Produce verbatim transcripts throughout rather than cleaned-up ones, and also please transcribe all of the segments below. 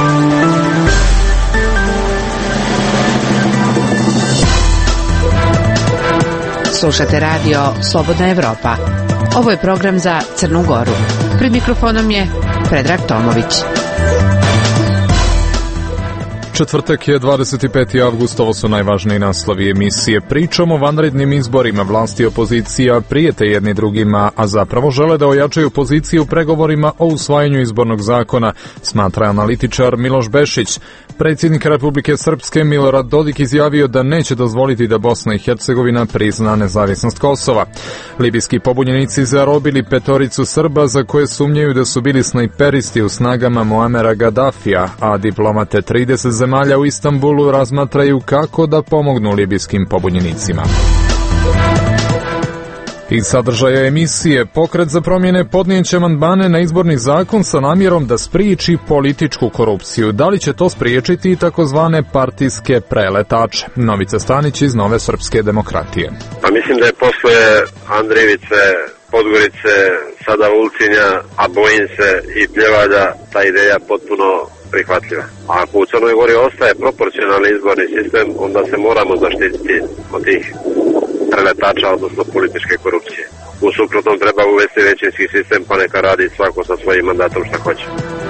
Slušate radio Slobodna Evropa. Ovo je program za Crnu Goru. Pred mikrofonom je Predrag Tomović. Četvrtak je dvadeset peti avgust, ovo su najvažniji naslovi emisije. Pričamo o vanrednim izborima, vlasti i opozicija prijete jedni drugima, a zapravo žele da ojačaju poziciju u pregovorima o usvajanju izbornog zakona, smatra analitičar Miloš Bešić. Predsjednik Republike Srpske Milorad Dodik izjavio da neće dozvoliti da Bosna i Hercegovina prizna nezavisnost Kosova. Libijski pobunjenici zarobili petoricu Srba za koje sumnjaju da su bili snajperisti u snagama Muamera Gaddafija, a diplomate trideset zemalja u Istanbulu razmatraju kako da pomognu libijskim pobunjenicima. Iz sadržaja emisije, Pokret za promjene podnijeće amandmane na izborni zakon sa namjerom da spriječi političku korupciju. Da li će to spriječiti i takozvane partijske preletače? Novica Stanić iz Nove srpske demokratije. Pa mislim da je posle Andrijevice, Podgorice, sada Ulcinja, a bojim se i Pljevalja, ta ideja potpuno prihvatljiva. A ako u Crnoj Gori ostaje proporcionalni izborni sistem, onda se moramo zaštititi od tih preletača, odnosno političke korupcije. U suprotnom treba uvesti većinski sistem, pa neka radi svako sa svojim mandatom šta hoće.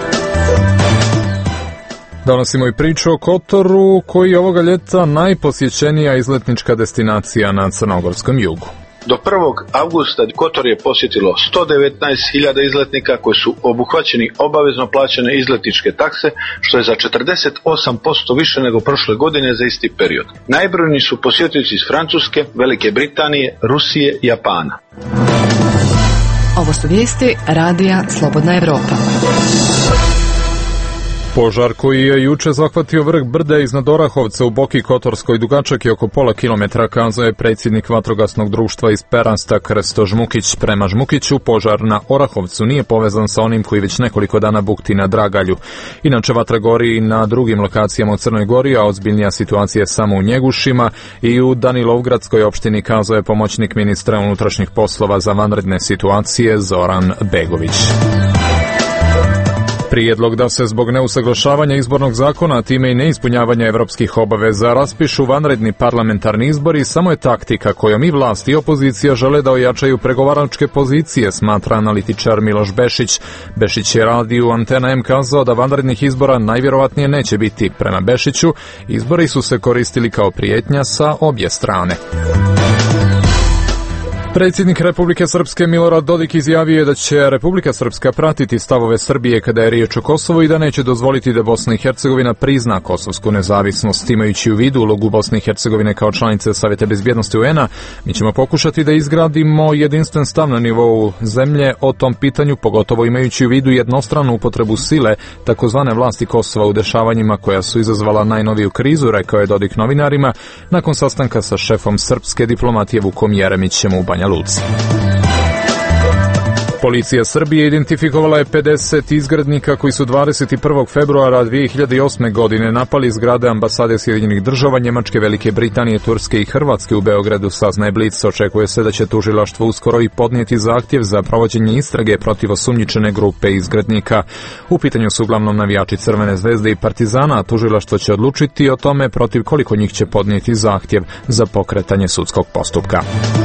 Donosimo i priču o Kotoru, koji je ovoga ljeta najposjećenija izletnička destinacija na crnogorskom jugu. Do prvog avgusta Kotor je posjetilo sto devetnaest hiljada izletnika koji su obuhvaćeni obavezno plaćene izletničke takse, što je za četrdeset osam posto više nego prošle godine za isti period. Najbrojniji su posjetioci iz Francuske, Velike Britanije, Rusije i Japana. Ovo su vijesti radija Slobodna Evropa. Požar koji je juče zahvatio vrh brda iznad Orahovca u Boki Kotorskoj dugačak je oko pola kilometra, kazao je predsjednik vatrogasnog društva iz Perasta Krsto Žmukić. Prema Žmukiću, požar na Orahovcu nije povezan sa onim koji već nekoliko dana bukti na Dragalju. Inače, vatra gori i na drugim lokacijama u Crnoj Gori, a ozbiljnija situacija je samo u Njegušima i u Danilovgradskoj opštini, kazao je pomoćnik ministra unutrašnjih poslova za vanredne situacije Zoran Begović. Prijedlog da se zbog neusaglašavanja izbornog zakona, a time i neispunjavanja evropskih obaveza, raspišu vanredni parlamentarni izbori samo je taktika kojom i vlast i opozicija žele da ojačaju pregovaračke pozicije, smatra analitičar Miloš Bešić. Bešić je radiju Antena M kazao da vanrednih izbora najvjerovatnije neće biti. Prema Bešiću, izbori su se koristili kao prijetnja sa obje strane. Predsjednik Republike Srpske Milorad Dodik izjavio je da će Republika Srpska pratiti stavove Srbije kada je riječ o Kosovu i da neće dozvoliti da Bosna i Hercegovina prizna kosovsku nezavisnost. Imajući u vidu ulogu Bosne i Hercegovine kao članice Savjeta bezbjednosti U N A, mi ćemo pokušati da izgradimo jedinstven stav na nivou zemlje o tom pitanju, pogotovo imajući u vidu jednostranu upotrebu sile takozvane vlasti Kosova u dešavanjima koja su izazvala najnoviju krizu, rekao je Dodik novinarima nakon sastanka sa šefom srpske diplomatije Vukom Jeremićem u Banja Luci. Policija Srbije identifikovala je pedeset izgrednika koji su dvadeset prvog februara dvije hiljade osme. godine napali zgrade ambasade Sjedinjenih država, Njemačke, Velike Britanije, Turske i Hrvatske u Beogradu, saznaje Blic. Očekuje se da će tužilaštvo uskoro i podnijeti zahtjev za provođenje istrage protiv osumnjičene grupe izgrednika. U pitanju su uglavnom navijači Crvene zvezde i Partizana, a tužilaštvo će odlučiti o tome protiv koliko njih će podnijeti zahtjev za pokretanje sudskog postupka.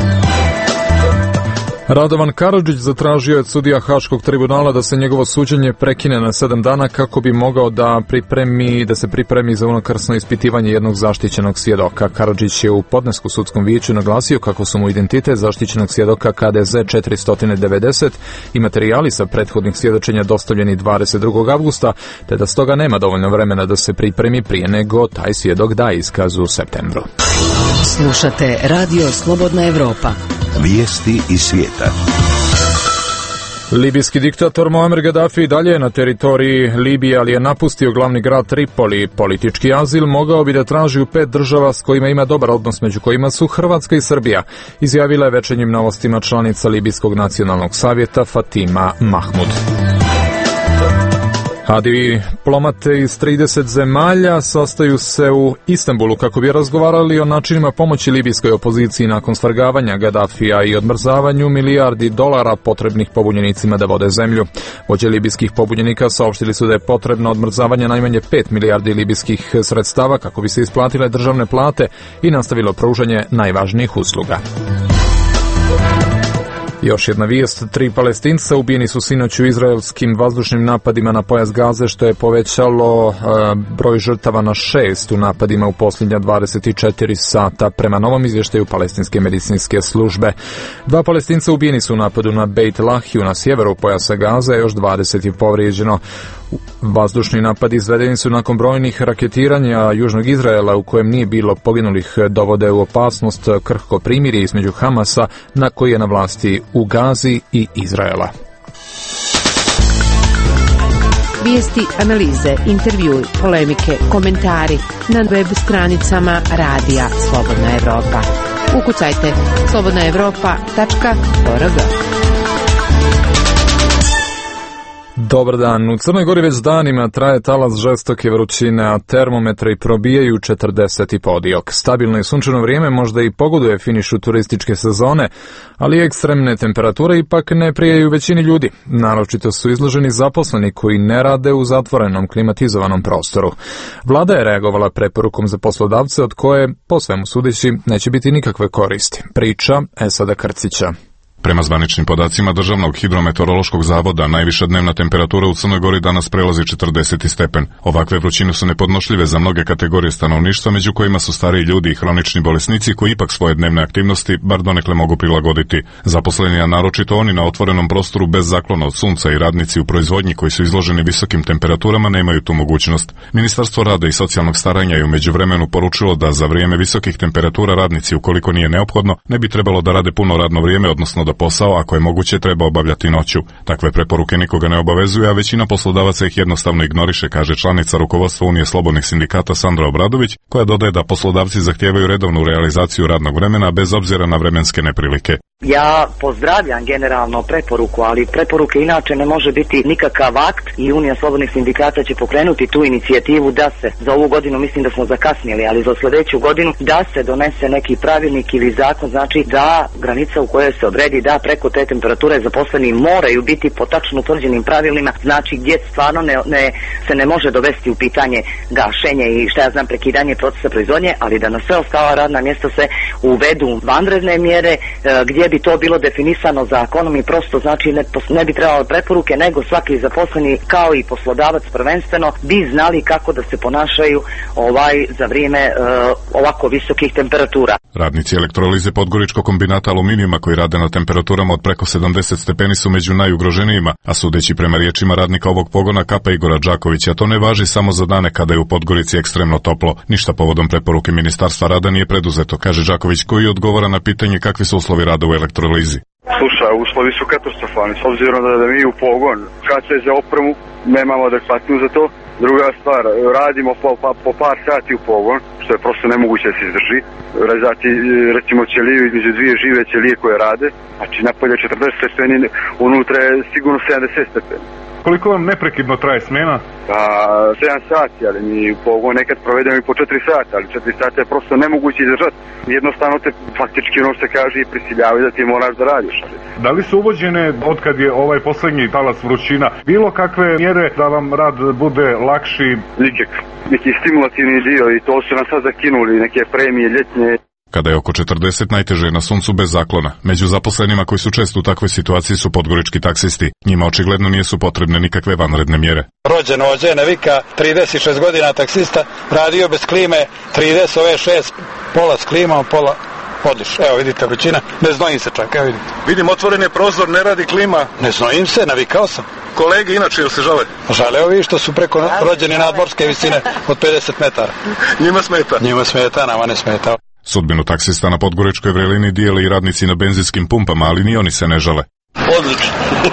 Radovan Karadžić zatražio je od sudija Haškog tribunala da se njegovo suđenje prekine na sedam dana kako bi mogao da pripremi da se pripremi za unakrsno ispitivanje jednog zaštićenog svjedoka. Karadžić je u podnesku sudskom vijeću naglasio kako su mu identitet zaštićenog svjedoka K D Z četiristo devedeset i materijali sa prethodnih svjedočenja dostavljeni dvadeset drugog avgusta, te da stoga nema dovoljno vremena da se pripremi prije nego taj svjedok da iskaz u septembru. Slušate radio Slobodna Evropa. Vijesti iz svijeta. Libijski diktator Muamer Gaddafi dalje je na teritoriji Libije, ali je napustio glavni grad Tripoli. Politički azil mogao bi da traži u pet država s kojima ima dobar odnos, među kojima su Hrvatska i Srbija, izjavila je Večernjim novostima članica Libijskog nacionalnog savjeta Fatima Mahmud. A diplomate iz trideset zemalja sastaju se u Istanbulu kako bi razgovarali o načinima pomoći libijskoj opoziciji nakon svrgavanja Gadafija i odmrzavanju milijardi dolara potrebnih pobunjenicima da vode zemlju. Vođe libijskih pobunjenika saopštili su da je potrebno odmrzavanje najmanje pet milijardi libijskih sredstava kako bi se isplatile državne plate i nastavilo pružanje najvažnijih usluga. Još jedna vijest, tri Palestinca ubijeni su sinoć u izraelskim vazdušnim napadima na pojas Gaze, što je povećalo e, broj žrtava na šest u napadima u posljednja dvadeset četiri sata, prema novom izvještaju palestinske medicinske službe. Dva Palestinca ubijeni su u napadu na Beit Lahiju na sjeveru pojasa Gaze, a još dvadeset je povrijeđeno. Vazdušni napadi izvedeni su nakon brojnih raketiranja južnog Izraela u kojem nije bilo poginulih, dovode u opasnost krhko primirje između Hamasa na koji je na vlasti u Gazi i Izraela. Vijesti, analize, intervjui, polemike, komentari na web stranicama Radija Slobodna Evropa. Ukucajte slobodna evropa tačka org. Dobar dan. U Crnoj Gori već danima traje talas žestoke vrućine, a termometri probijaju četrdeset i po diok. Stabilno i sunčano vrijeme možda i pogoduje finišu turističke sezone, ali ekstremne temperature ipak ne prijaju većini ljudi. Naročito su izloženi zaposleni koji ne rade u zatvorenom klimatizovanom prostoru. Vlada je reagovala preporukom za poslodavce od koje, po svemu sudeći, neće biti nikakve koristi. Priča Esada Krcića. Prema zvaničnim podacima Državnog hidrometeorološkog zavoda, najviša dnevna temperatura u Crnoj Gori danas prelazi četrdeset stepen. Ovakve vrućine su nepodnošljive za mnoge kategorije stanovništva, među kojima su stariji ljudi i hronični bolesnici koji ipak svoje dnevne aktivnosti bar donekle mogu prilagoditi. Zaposleni, a naročito oni na otvorenom prostoru bez zaklona od sunca i radnici u proizvodnji koji su izloženi visokim temperaturama nemaju tu mogućnost. Ministarstvo rada i socijalnog staranja je u međuvremenu poručilo da za vrijeme visokih temperatura radnici, ukoliko nije neophodno, ne bi trebalo da rade puno radno vrijeme, odnosno da posao, ako je moguće, treba obavljati noću. Takve preporuke nikoga ne obavezuje, a većina poslodavaca ih jednostavno ignoriše, kaže članica rukovodstva Unije slobodnih sindikata Sandra Obradović, koja dodaje da poslodavci zahtijevaju redovnu realizaciju radnog vremena bez obzira na vremenske neprilike. Ja pozdravljam generalno preporuku, ali preporuke inače ne može biti nikakav akt i Unija slobodnih sindikata će pokrenuti tu inicijativu da se za ovu godinu, mislim da smo zakasnili, ali za sljedeću godinu da se donese neki pravilnik ili zakon, znači da granica u kojoj se odredi da preko te temperature zaposleni moraju biti po tačno utvrđenim pravilima, znači gdje stvarno ne, ne, se ne može dovesti u pitanje gašenje i šta ja znam prekidanje procesa proizvodnje, ali da na sve ostala radna mjesta se uvedu vanredne mjere gdje bi to bilo definisano zakonom i prosto znači ne, ne bi trebalo preporuke, nego svaki zaposleni kao i poslodavac prvenstveno bi znali kako da se ponašaju ovaj za vrijeme uh, ovako visokih temperatura. Radnici elektrolize Podgoričkog kombinata aluminijuma koji rade na temperaturama od preko sedamdeset stepeni su među najugroženijima, a sudeći prema riječima radnika ovog pogona Kapa Igora Đakovića, to ne važi samo za dane kada je u Podgorici ekstremno toplo. Ništa povodom preporuke Ministarstva rada nije preduzeto, kaže Đaković, koji odgovara na pitanje kakvi su uslovi rada u elektrolizi. Sluša, uslovi su katastrofalni, s obzirom da, da mi u pogon, kad se za opremu, nemamo adekvatnu za to. Druga stvar, radimo po, po, po par sati u pogon, što je prosto nemoguće da se izdrži. Rezati, recimo, ćeliju između dvije žive ćelije koje rade, znači napolje četrdeset stepeni, unutra je sigurno sedamdeset stepeni. Koliko vam neprekidno traje smjena? Pa, sedam sati, ali mi u pogon nekad provedemo i po četiri sata, ali četiri sata je prosto nemoguće izdržati. Jednostavno te faktički ono se kaže i prisiljavaju da ti moraš da radiš. Da li su uvođene, otkad je ovaj posljednji talas vrućina, bilo kakve mjere da vam rad bude lakši? Nikak. Neki stimulativni dio i to su nas sad zakinuli, neke premije ljetnje. Kada je oko četrdeset, najteže je na suncu bez zaklona. Među zaposlenima koji su često u takvoj situaciji su podgorički taksisti. Njima očigledno nisu potrebne nikakve vanredne mjere. Rođen ovdje Navika, trideset šest godina taksista, radio bez klime, trideset šest, pola s klimom, pola odlično. Evo vidite vrućina, ne znojim se čak, evo vidite. Vidim, otvoren je prozor, ne radi klima. Ne znojim se, navikao sam. Kolege inače ili se žale? Žale ovi što su preko rođeni nadmorske visine od pedeset metara. Njima smeta? Njima smeta, nama ne smeta. Sudbinu taksista na Podgoričkoj vrelini dijele i radnici na benzinskim pumpama, ali ni oni se ne žale. Odlično.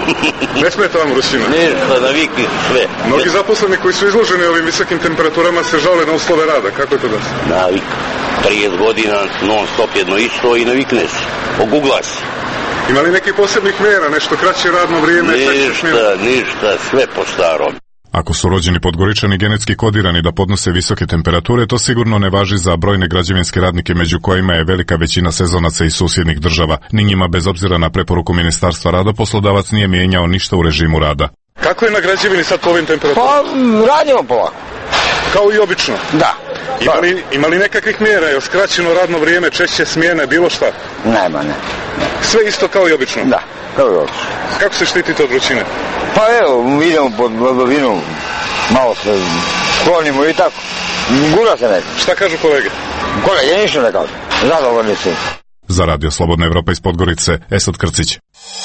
Ne smeta vam vrućina? Ništa, navikli sve. Mnogi zaposleni koji su izloženi ovim visokim temperaturama se žale na uslove rada. Kako je to da se? Navik. trideset godina non stop jedno isto i navikne se. Ogugla se. Ima li nekih posebnih mjera, nešto kraće radno vrijeme? Ništa, ništa, sve po starom. Ako su rođeni Podgoričani genetski kodirani da podnose visoke temperature, to sigurno ne važi za brojne građevinske radnike, među kojima je velika većina sezonaca iz susjednih država. Ni njima, bez obzira na preporuku Ministarstva rada, poslodavac nije mijenjao ništa u režimu rada. Kako je na građevini sad po ovim temperaturama? Pa, radimo polako. Kao i obično? Da. Ima li, ima li nekakvih mjera, je skraćeno radno vrijeme, češće smjene, bilo šta? Nema, ne. Sve isto kao i obično? Da, kao i obično. Kako se štitite od vrućine? Pa evo, idemo pod hladovinu, malo se sklonimo i tako. Gura se neko. Šta kažu kolege? Kolege ništa ne kažu. Zadovoljni su. Za Radio Slobodna Evropa iz Podgorice, Esad Krcić.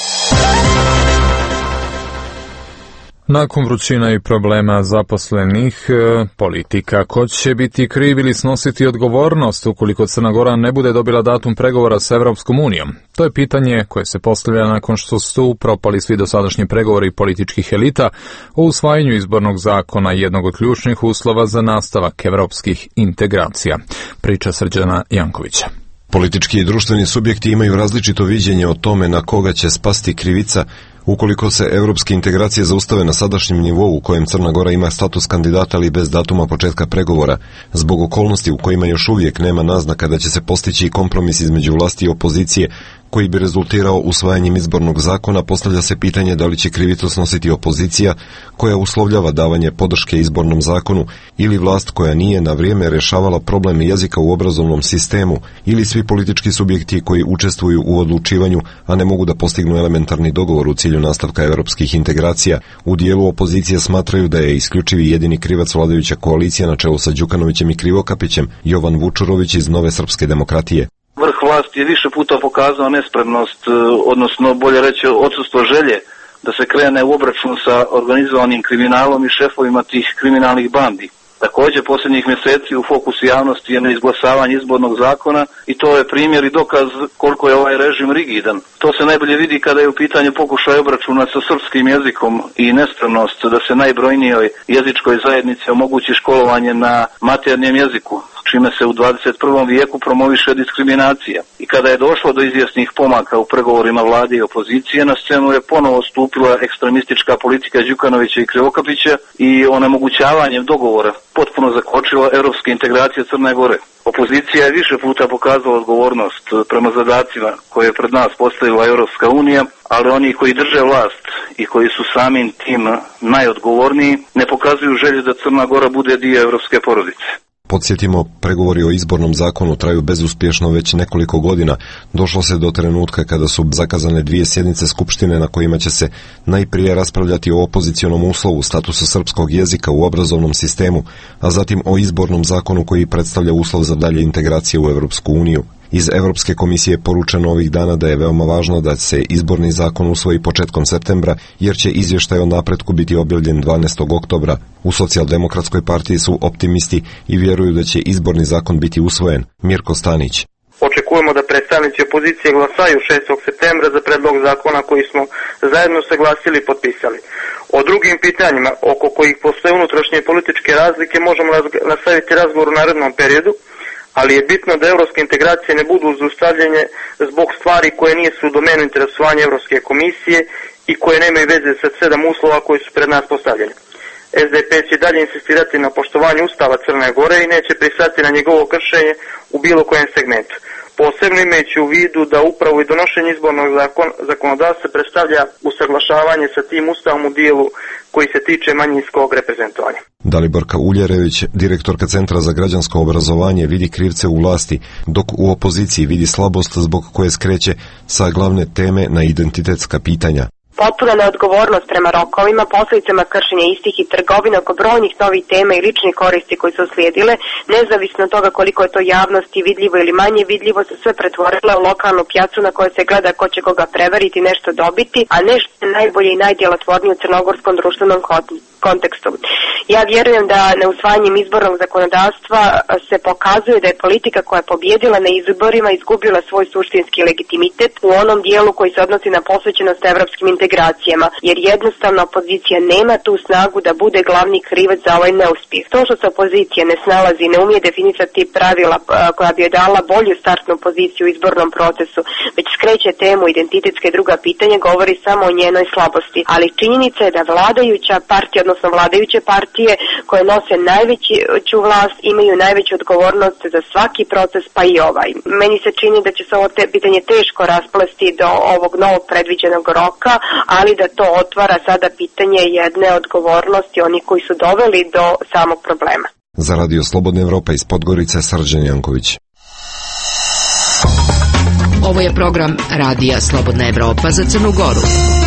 Nakon vrućina i problema zaposlenih, politika, ko će biti kriv ili snositi odgovornost ukoliko Crna Gora ne bude dobila datum pregovora sa Evropskom unijom? To je pitanje koje se postavlja nakon što su propali svi dosadašnji pregovori političkih elita o usvajanju izbornog zakona, jednog od ključnih uslova za nastavak evropskih integracija. Priča Srđana Jankovića. Politički i društveni subjekti imaju različito viđenje o tome na koga će spasti krivica ukoliko se evropske integracije zaustave na sadašnjem nivou u kojem Crna Gora ima status kandidata, ali bez datuma početka pregovora, zbog okolnosti u kojima još uvijek nema naznaka da će se postići kompromis između vlasti i opozicije koji bi rezultirao usvajanjem izbornog zakona. Postavlja se pitanje da li će krivicu snositi opozicija koja uslovljava davanje podrške izbornom zakonu ili vlast koja nije na vrijeme rješavala problem jezika u obrazovnom sistemu ili svi politički subjekti koji učestvuju u odlučivanju, a ne mogu da postignu elementarni dogovor u cilju nastavka evropskih integracija. U dijelu opozicije smatraju da je isključivi jedini krivac vladajuća koalicija na čelu sa Đukanovićem i Krivokapićem, Jovan Vučurović iz Nove srpske demokratije. Vrh vlasti je više puta pokazao nespremnost, odnosno bolje reći odsustvo želje da se krene u obračun sa organizovanim kriminalom i šefovima tih kriminalnih bandi. Također, posljednjih mjeseci u fokusu javnosti je neizglasavanje izbornog zakona i to je primjer i dokaz koliko je ovaj režim rigidan. To se najbolje vidi kada je u pitanju pokušaj obračuna sa srpskim jezikom i nespremnost da se najbrojnijoj jezičkoj zajednici omogući školovanje na maternjem jeziku, čime se u dvadeset prvom vijeku promoviše diskriminacija. I kada je došlo do izvjesnih pomaka u pregovorima vlade i opozicije, na scenu je ponovo stupila ekstremistička politika Đukanovića i Krivokapića i onemogućavanjem dogovora potpuno zakočila evropske integracije Crne Gore. Opozicija je više puta pokazala odgovornost prema zadacima koje je pred nas postavila Evropska unija, ali oni koji drže vlast i koji su samim tim najodgovorniji ne pokazuju želju da Crna Gora bude dio evropske porodice. Podsjetimo, pregovori o izbornom zakonu traju bezuspješno već nekoliko godina. Došlo se do trenutka kada su zakazane dvije sjednice Skupštine na kojima će se najprije raspravljati o opozicionom uslovu statusu srpskog jezika u obrazovnom sistemu, a zatim o izbornom zakonu koji predstavlja uslov za dalje integracije u Evropsku uniju. Iz Evropske komisije je poručeno ovih dana da je veoma važno da se izborni zakon usvoji početkom septembra, jer će izvještaj o napretku biti objavljen dvanaestog oktobra. U Socijaldemokratskoj partiji su optimisti i vjeruju da će izborni zakon biti usvojen. Mirko Stanić. Očekujemo da predstavnici opozicije glasaju šestog septembra za predlog zakona koji smo zajedno saglasili i potpisali. O drugim pitanjima oko kojih postoje unutrašnje političke razlike možemo nastaviti razgovor u narednom periodu, ali je bitno da evropske integracije ne budu zaustavljene zbog stvari koje nisu u domenu interesovanja Evropske komisije i koje nemaju veze sa sedam uslova koji su pred nas postavljeni. S D P će dalje insistirati na poštovanju Ustava Crne Gore i neće pristati na njegovo kršenje u bilo kojem segmentu. Posebno imajući u vidu da upravo i donošenje izbornog zakon, zakonodavstva predstavlja usaglašavanje sa tim Ustavom u dijelu koji se tiče manjinskog reprezentovanja. Daliborka Uljerević, direktorka Centra za građansko obrazovanje, vidi krivce u vlasti, dok u opoziciji vidi slabost zbog koje skreće sa glavne teme na identitetska pitanja. Potpuna neodgovornost prema rokovima, posljedicama kršenja istih i trgovine oko brojnih novih tema i ličnih koristi koji su uslijedile, nezavisno od toga koliko je to javnosti vidljivo ili manje vidljivo, su sve pretvorile u lokalnu pjacu na kojoj se gleda ko će koga prevariti, nešto dobiti, a nešto najbolje i najdjelotvornije u crnogorskom društvenom kontekstu. Ja vjerujem da neusvajanjem izbornog zakonodavstva se pokazuje da je politika koja je pobjedila na izborima izgubila svoj suštinski legitimitet u onom dijelu koji se odnosi na posvećenost evropskim integracijama, jer jednostavno opozicija nema tu snagu da bude glavni krivac za ovaj neuspjeh. To što se opozicija ne snalazi i ne umije definisati pravila koja bi joj dala bolju startnu poziciju u izbornom procesu, već skreće temu identitetske druga pitanja, govori samo o njenoj slabosti. Ali činjenica je da vladajuća partija, odnosno vladajuće partije koje nose najveću vlast, imaju najveću odgovornost za svaki proces, pa i ovaj. Meni se čini da će se ovo te, pitanje teško rasplesti do ovog novog predviđenog roka, ali da to otvara sada pitanje jedne odgovornosti onih koji su doveli do samog problema. Za Radio Slobodna Evropa iz Podgorice, Srđan Janković. Ovo je program Radija Slobodna Evropa za Crnu Goru.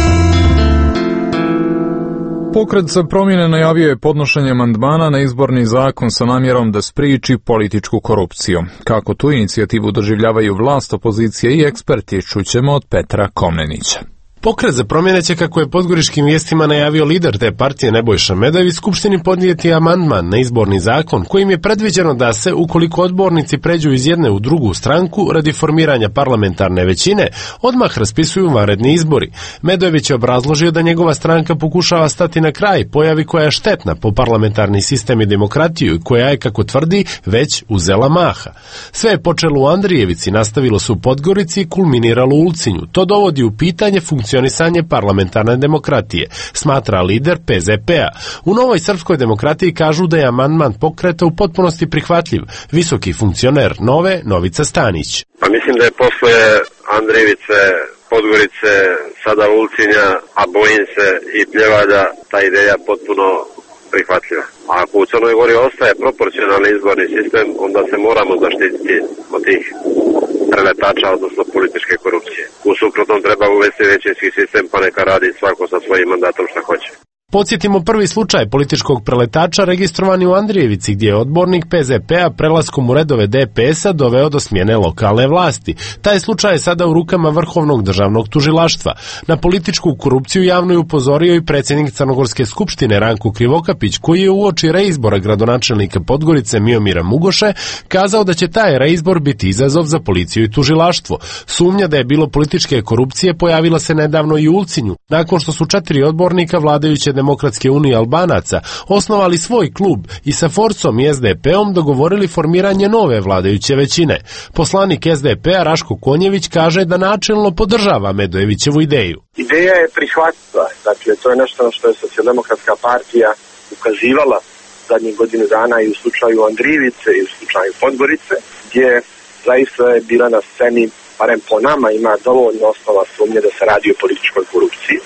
Pokret za promjene najavio je podnošenje amandmana na izborni zakon sa namjerom da spriječi političku korupciju. Kako tu inicijativu doživljavaju vlast, opozicija i eksperti, čućemo od Petra Komnenića. Pokret za promjene će, kako je podgoričkim vijestima najavio lider te partije Nebojša Medojević, Skupštini podnijeti amandman na izborni zakon kojim je predviđeno da se, ukoliko odbornici pređu iz jedne u drugu stranku radi formiranja parlamentarne većine, odmah raspisuju vanredni izbori. Medojević je obrazložio da njegova stranka pokušava stati na kraj pojavi koja je štetna po parlamentarni sistem i demokratiju i koja je, kako tvrdi, već uzela maha. Sve je počelo u Andrijevici, nastavilo se u Podgorici i kulminiralo u Ulcinju. To dovodi u pitanje funkcioniranje parlamentarne demokratije, smatra lider P Z P-a. U Novoj srpskoj demokratiji kažu da je amandman pokreta u potpunosti prihvatljiv. Visoki funkcioner Nove, Novica Stanić. Pa mislim da je posle Andrijevice, Podgorice, sada Ulcinja, a bojim se i Pljevalja, ta ideja potpuno prihvatljiva. A ako u Crnoj Gori ostaje proporcionalni izborni sistem, onda se moramo zaštititi od tih preletača, odnosno političke korupcije. U suprotnom treba uvesti većinski sistem, pa neka radi svako sa svojim mandatom šta hoće. Podsjetimo prvi slučaj političkog preletača registrovani u Andrijevici, gdje je odbornik P Z P-a prelaskom u redove D P S-a doveo do smjene lokalne vlasti. Taj slučaj je sada u rukama Vrhovnog državnog tužilaštva. Na političku korupciju javno je upozorio i predsjednik Crnogorske skupštine Ranko Krivokapić, koji je uoči reizbora gradonačelnika Podgorice Miomira Mugoše kazao da će taj reizbor biti izazov za policiju i tužilaštvo. Sumnja da je bilo političke korupcije pojavila se nedavno i u Ulcinju, nakon što su četiri odbornika vladajuće Demokratske unije Albanaca osnovali svoj klub i sa Forcom i S D P-om dogovorili formiranje nove vladajuće većine. Poslanik S D P-a Raško Konjević kaže da načelno podržava Medojevićevu ideju. Ideja je prihvatljiva, dakle to je nešto na što je Socijaldemokratska partija ukazivala zadnjih godinu dana i u slučaju Andrijevice i u slučaju Podgorice, gdje zaista je bila na sceni, barem po nama, ima dovoljno osnova sumnje da se radi o političkoj korupciji.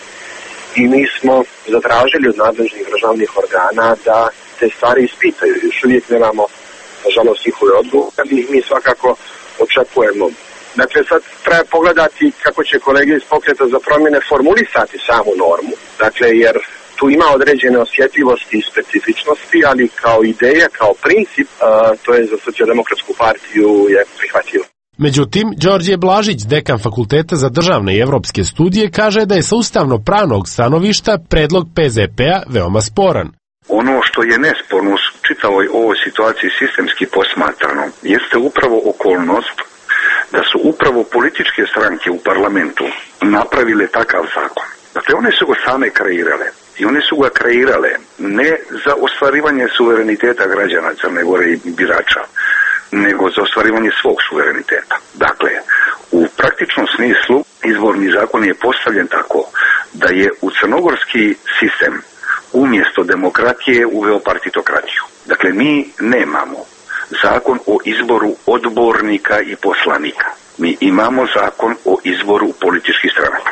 I mi smo zatražili od nadležnih državnih organa da te stvari ispitaju. Još uvijek nemamo, nažalost, njihove odgovore, ali ih mi svakako očekujemo. Dakle, sad treba pogledati kako će kolege iz Pokreta za promjene formulisati samu normu. Dakle, jer tu ima određene osjetljivosti i specifičnosti, ali kao ideja, kao princip, uh, to je za Socijaldemokratsku partiju je prihvatljivo. Međutim, Đorđe Blažić, dekan Fakulteta za državne i evropske studije, kaže da je sa ustavno-pravnog stanovišta predlog P Z P-a veoma sporan. Ono što je nesporno u čitavoj ovoj situaciji sistemski posmatrano jeste upravo okolnost da su upravo političke stranke u parlamentu napravile takav zakon. Dakle, one su ga same kreirale i one su ga kreirale ne za ostvarivanje suvereniteta građana Crne Gore i birača, nego za ostvarivanje svog suvereniteta. Dakle, u praktičnom smislu izborni zakon je postavljen tako da je u crnogorski sistem umjesto demokratije uveo partitokratiju. Dakle, mi nemamo zakon o izboru odbornika i poslanika. Mi imamo zakon o izboru političkih stranaka.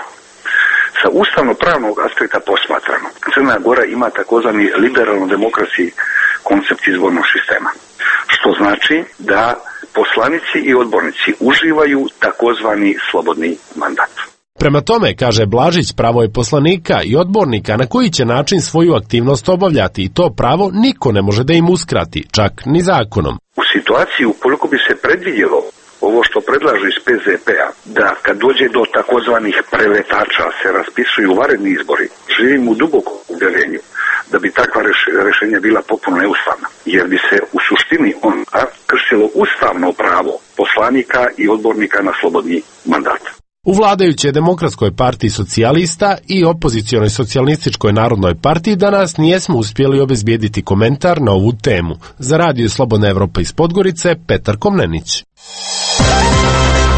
Sa ustavno-pravnog aspekta posmatrano, Crna Gora ima takozvani liberalno-demokratski koncept izbornog sistema. Što znači da poslanici i odbornici uživaju takozvani slobodni mandat. Prema tome, kaže Blažić, pravo je poslanika i odbornika na koji će način svoju aktivnost obavljati i to pravo niko ne može da im uskrati, čak ni zakonom. U situaciji ukoliko bi se predvidjelo ovo što predlažu iz P Z P-a, da kad dođe do takozvanih preletača se raspisuju vanredni izbori, živim u dubokom uvjerenju da bi takva rješenja bila potpuno neustavna, jer bi se u suštini on kršilo ustavno pravo poslanika i odbornika na slobodni mandat. U vladajućoj Demokratskoj partiji socijalista i opozicionoj socijalističkoj narodnoj partiji danas nijesmo uspjeli obezbijediti komentar na ovu temu. Za Radio Slobodna Evropa iz Podgorice, Petar Komnenić.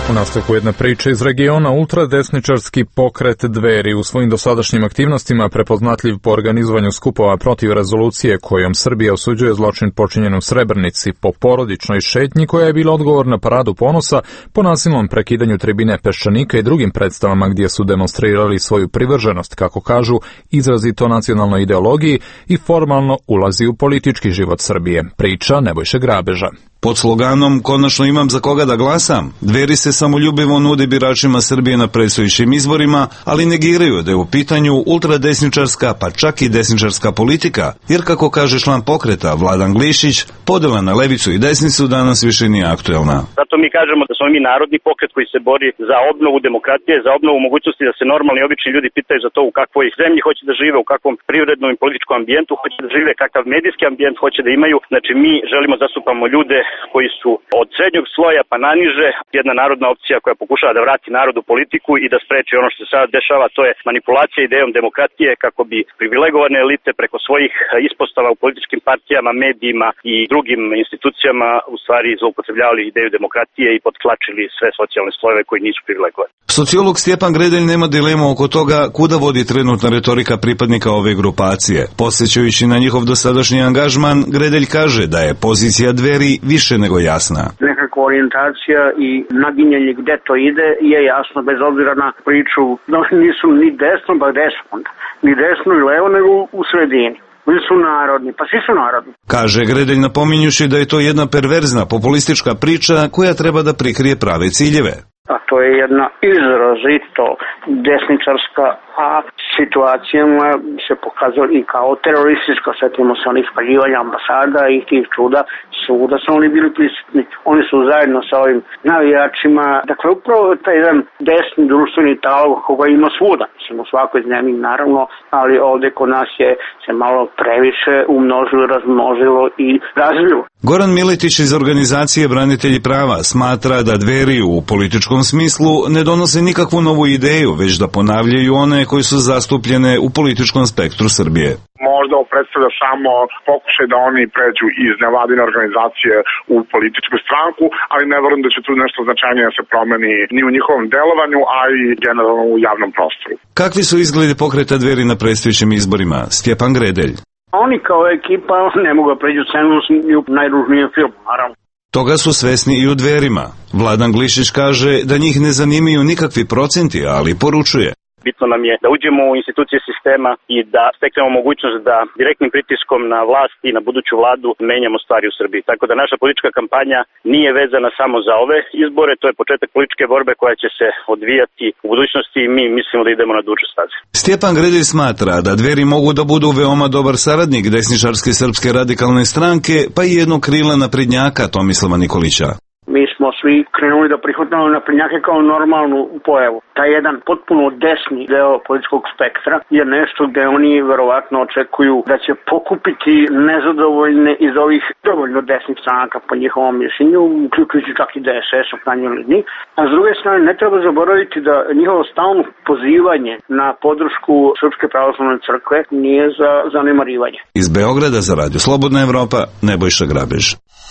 U nastavku jedna priča iz regiona. Ultradesničarski pokret Dveri u svojim dosadašnjim aktivnostima prepoznatljiv po organizovanju skupova protiv rezolucije kojom Srbija osuđuje zločin počinjen u Srebrnici, po porodičnoj šetnji koja je bila odgovor na paradu ponosa, po nasilnom prekidanju tribine Peščanika i drugim predstavama gdje su demonstrirali svoju privrženost, kako kažu, izrazito nacionalnoj ideologiji i formalno ulazi u politički život Srbije. Priča Nebojše Grabeža. Pod sloganom "Konačno imam za koga da glasam", Dveri se samoljubivo nude biračima Srbije na predstojećim izborima, ali negiraju da je u pitanju ultradesničarska, pa čak i desničarska politika, jer kako kaže član pokreta Vladan Glišić, podela na levicu i desnicu danas više nije aktuelna. Zato mi kažemo da smo mi narodni pokret koji se bori za obnovu demokratije, za obnovu mogućnosti da se normalni obični ljudi pitaju za to u kakvoj zemlji hoće da žive, u kakvom privrednom i političkom ambijentu hoće da žive, kakav medijski ambijent hoće da imaju. Znači mi želimo da zastupamo ljude koji su od srednjeg sloja pa naniže, jedna narodna opcija koja pokušava da vrati narodu politiku i da spreči ono što se sada dešava, to je manipulacija idejom demokratije kako bi privilegovane elite preko svojih ispostava u političkim partijama, medijima i drugim institucijama u stvari zloupotrebljavali ideju demokratije i potklačili sve socijalne slojeve koji nisu privilegovani. Sociolog Stjepan Gredelj nema dilemu oko toga kuda vodi trenutna retorika pripadnika ove grupacije. Posjećajući na njihov dosadašnji angažman, Gredelj kaže da je pozicija Dveri više nego jasna. Nekakva orijentacija i naginjenje gde to ide je jasno, bez obzira na priču. No, nisu ni desno, ba desno onda. Ni desno i levo, nego u sredini. Oni su narodni, pa svi su narodni. Kaže Gredelj napominjući da je to jedna perverzna populistička priča koja treba da prikrije prave ciljeve. A to je jedna izrazito desničarska, a situacijama se pokazali i kao teroristička. Sjetimo se onih spaljivanja ambasada i tih čuda, svuda su oni bili prisutni. Oni su zajedno sa ovim navijačima. Dakle, upravo taj jedan desni društveni talog koga ima svuda. Mislim, u svakoj zemlji naravno, ali ovdje kod nas je se malo previše umnožilo, razmnožilo i razvilo. Goran Miletić iz organizacije Branitelji prava smatra da Dveri u političkom smislu ne donose nikakvu novu ideju, već da ponavljaju one koji su zastupljene u političkom spektru Srbije. Možda ovo predstavlja samo pokušaj da oni pređu iz nevladine organizacije u političku stranku, ali ne verujem da će tu nešto značajnije da se promeni ni u njihovom delovanju, a i generalno u javnom prostoru. Kakvi su izgledi pokreta Dveri na predstojećim izborima? Stjepan Gredelj. Oni kao ekipa ne mogu pređu cenzus i u najružnijem filmu, naravno. Toga su svesni i u Dverima. Vladan Glišić kaže da njih ne zanimaju nikakvi procenti, ali poručuje. Bitno nam je da uđemo u institucije sistema i da steknemo mogućnost da direktnim pritiskom na vlast i na buduću vladu menjamo stvari u Srbiji. Tako da naša politička kampanja nije vezana samo za ove izbore, to je početak političke borbe koja će se odvijati u budućnosti i mi mislimo da idemo na duže staze. Stjepan Gredelj smatra da Dveri mogu da budu veoma dobar saradnik desničarske Srpske radikalne stranke, pa i jednog krila naprednjaka Tomislava Nikolića. Mi smo svi krenuli da prihvatamo naprednjake kao normalnu pojavu. Taj jedan potpuno desni deo političkog spektra je nešto gde oni verovatno očekuju da će pokupiti nezadovoljne iz ovih dovoljno desnih stranaka po njihovom mišljenju, uključujući čak i D S S u krajnjoj liniji. A s druge strane, ne treba zaboraviti da njihovo stalno pozivanje na podršku Srpske pravoslavne crkve nije za zanemarivanje. Iz Beograda za Radio Slobodna Evropa, Nebojša Grabež.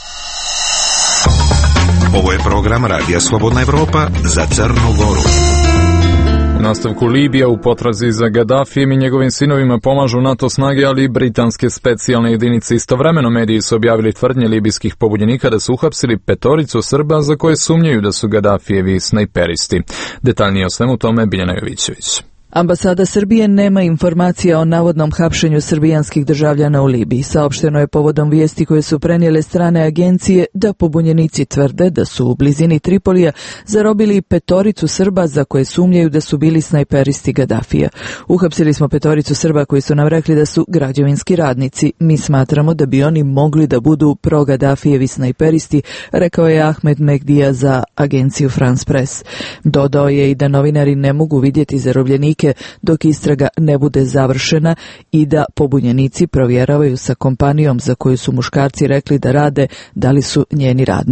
Ovo je program Radija Slobodna Evropa za Crnu Goru. U nastavku Libija u potrazi za Gaddafijem i njegovim sinovima pomažu NATO snage, ali i britanske specijalne jedinice. Istovremeno mediji su objavili tvrdnje libijskih pobunjenika da su uhapsili petoricu Srba za koje sumnjaju da su Gaddafijevi snajperisti. Detaljnije o svemu tome Biljana Jovićević. Ambasada Srbije nema informacija o navodnom hapšenju srbijanskih državljana u Libiji. Saopšteno je povodom vijesti koje su prenijele strane agencije da pobunjenici tvrde da su u blizini Tripolija zarobili petoricu Srba za koje sumnjaju da su bili snajperisti Gaddafija. Uhapsili smo petoricu Srba koji su nam rekli da su građevinski radnici. Mi smatramo da bi oni mogli da budu pro-Gaddafijevi snajperisti, rekao je Ahmed Mehdija za agenciju France Press. Dodao je i da novinari ne mogu vidjeti zarobljenike dok istraga ne bude završena i da pobunjenici provjeravaju sa kompanijom za koju su muškarci rekli da rade da li su njeni radnici.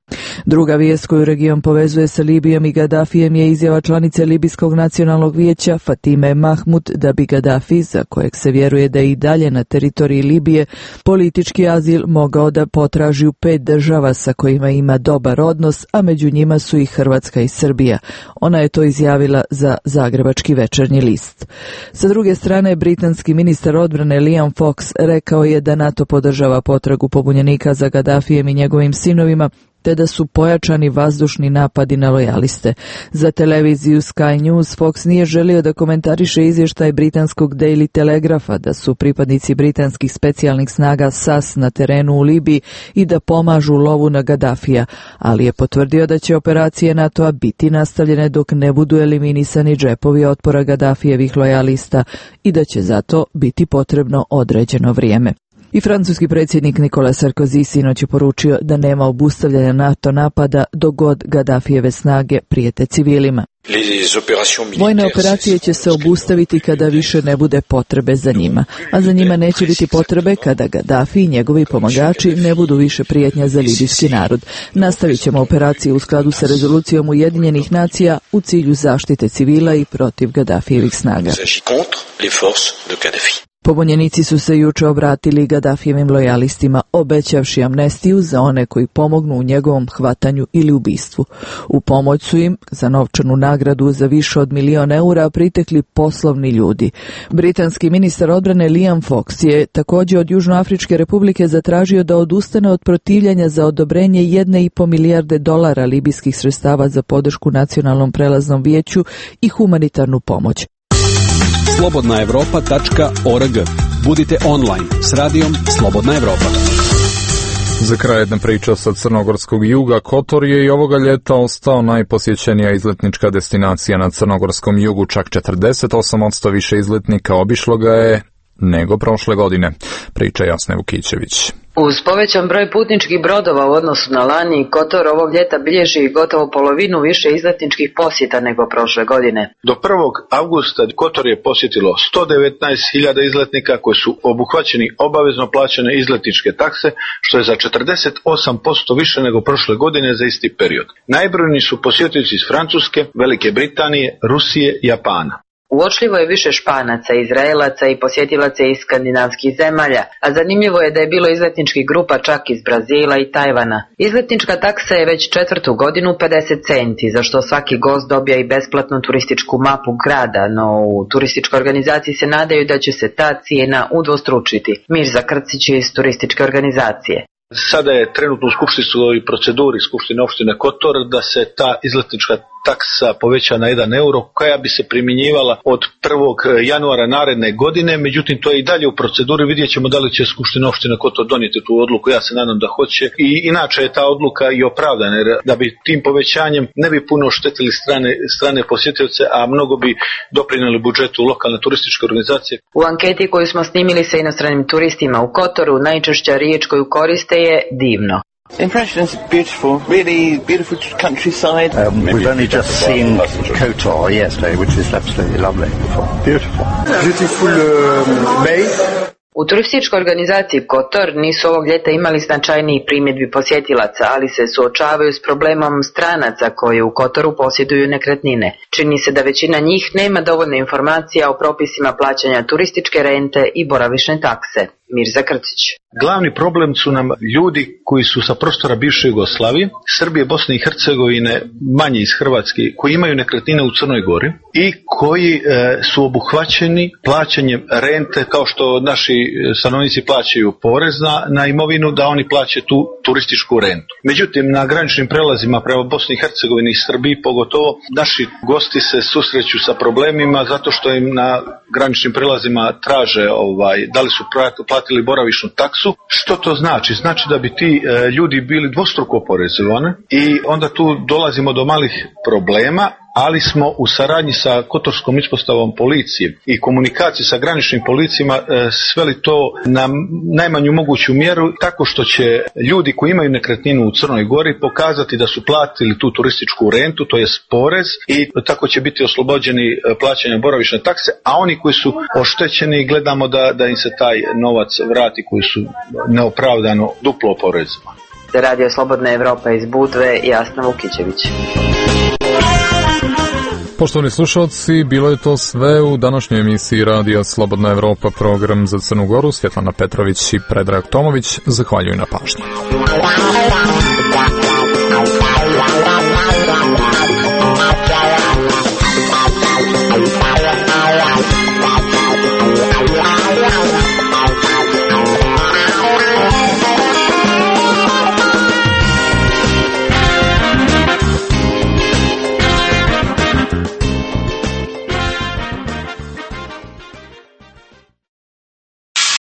Druga vijest koju region povezuje sa Libijom i Gaddafijem je izjava članice Libijskog nacionalnog vijeća Fatime Mahmud da bi Gaddafi, za kojeg se vjeruje da je i dalje na teritoriji Libije, politički azil mogao da potraži u pet država sa kojima ima dobar odnos, a među njima su i Hrvatska i Srbija. Ona je to izjavila za Zagrebački večernji list. Sa druge strane, britanski ministar odbrane Liam Fox rekao je da NATO podržava potragu pobunjenika za Gaddafijem i njegovim sinovima, te da su pojačani vazdušni napadi na lojaliste. Za televiziju Sky News Fox nije želio da komentariše izvještaj britanskog Daily Telegrapha da su pripadnici britanskih specijalnih snaga S A S na terenu u Libiji i da pomažu lovu na Gaddafija, ali je potvrdio da će operacije NATO-a biti nastavljene dok ne budu eliminisani džepovi otpora Gaddafijevih lojalista i da će zato biti potrebno određeno vrijeme. I francuski predsjednik Nicolas Sarkozy sinoć je poručio da nema obustavljanja NATO napada dok god Gaddafijeve snage prijete civilima. Vojne operacije će se obustaviti kada više ne bude potrebe za njima, a za njima neće biti potrebe kada Gaddafi i njegovi pomagači ne budu više prijetnja za libijski narod. Nastavit ćemo operacije u skladu sa rezolucijom Ujedinjenih nacija u cilju zaštite civila i protiv Gaddafijevih snaga. Pobunjenici su se juče obratili Gaddafijevim lojalistima, obećavši amnestiju za one koji pomognu u njegovom hvatanju ili ubistvu. U pomoć su im, za novčanu nagradu za više od milion eura, pritekli poslovni ljudi. Britanski ministar odbrane Liam Fox je također od Južnoafričke republike zatražio da odustane od protivljenja za odobrenje jedne i po milijarde dolara libijskih sredstava za podršku nacionalnom prelaznom vijeću i humanitarnu pomoć. slobodna evropa tačka org. Budite online s radijom Slobodna Evropa. Za kraj jedna priča sa crnogorskog juga. Kotor je i ovoga ljeta ostao najposjećenija izletnička destinacija na crnogorskom jugu. Čak četrdeset osam posto više izletnika obišlo ga je nego prošle godine. Priča Jasne Vukićević. Uz povećan broj putničkih brodova u odnosu na lani, Kotor ovog ljeta bilježi gotovo polovinu više izletničkih posjeta nego prošle godine. Do prvog avgusta Kotor je posjetilo sto devetnaest hiljada izletnika koji su obuhvaćeni obavezno plaćene izletničke takse, što je za četrdeset osam posto više nego prošle godine za isti period. Najbrojniji su posjetioci iz Francuske, Velike Britanije, Rusije i Japana. Uočljivo je više Španaca, Izraelaca i posjetilaca iz skandinavskih zemalja, a zanimljivo je da je bilo izletničkih grupa čak iz Brazila i Tajvana. Izletnička taksa je već četvrtu godinu pedeset centi, za što svaki gost dobija i besplatnu turističku mapu grada, no u turističkoj organizaciji se nadaju da će se ta cijena udvostručiti. Mirza Krcić je iz turističke organizacije. Sada je trenutno u skupštinskoj proceduri Skupštine opštine Kotor da se ta izletnička taksa poveća na jedan euro koja bi se primjenjivala od prvog januara naredne godine, međutim to je i dalje u proceduri, vidjet ćemo da li će Skupština opštine Kotor donijeti tu odluku, ja se nadam da hoće i inače je ta odluka i opravdana jer da bi tim povećanjem ne bi puno štetili strane, strane posjetioce, a mnogo bi doprinijeli budžetu lokalne turističke organizacije. U anketi koju smo snimili sa inostranim turistima u Kotoru, najčešća riječ koju koriste je divno. Impressions beautiful, really beautiful countryside. Um, we've only just seen Kotor yesterday, which is absolutely lovely. Beautiful. Beautiful um, bay. U turističkoj organizaciji Kotor nisu ovog ljeta imali značajniji primjedbi posjetilaca, ali se suočavaju s problemom stranaca koji u Kotoru posjeduju nekretnine. Čini se da većina njih nema dovoljno informacija o propisima plaćanja turističke rente i boravišne takse. Mirza Krcić. Glavni problem su nam ljudi koji su sa prostora bivše Jugoslavije, Srbije, Bosne i Hercegovine, manje iz Hrvatske, koji imaju nekretnine u Crnoj Gori i koji e, su obuhvaćeni plaćanjem rente kao što naši stanovnici plaćaju porez na, na imovinu, da oni plaćaju tu turističku rentu. Međutim, na graničnim prelazima prema Bosni i Hercegovini i Srbiji pogotovo, naši gosti se susreću sa problemima zato što im na graničnim prelazima traže ovaj, da li su platili boravišnu taksu. Što to znači? Znači da bi ti e, ljudi bili dvostruko oporezovani i onda tu dolazimo do malih problema, ali smo u saradnji sa Kotorskom ispostavom policije i komunikaciji sa graničnim policijama e, sveli to na najmanju moguću mjeru tako što će ljudi koji imaju nekretninu u Crnoj Gori pokazati da su platili tu turističku rentu, to je porez i tako će biti oslobođeni plaćanja boravišne takse, a oni koji su oštećeni gledamo da, da im se taj novac vrati koji su neopravdano duplo oporezovani. Za Radio Slobodna Evropa iz Budve, Jasna Vukićević. Poštovani slušalci, bilo je to sve u današnjoj emisiji Radija Slobodna Evropa, program za Crnu Goru. Svjetlana Petrović i Predrag Tomović zahvaljuju na pažnji.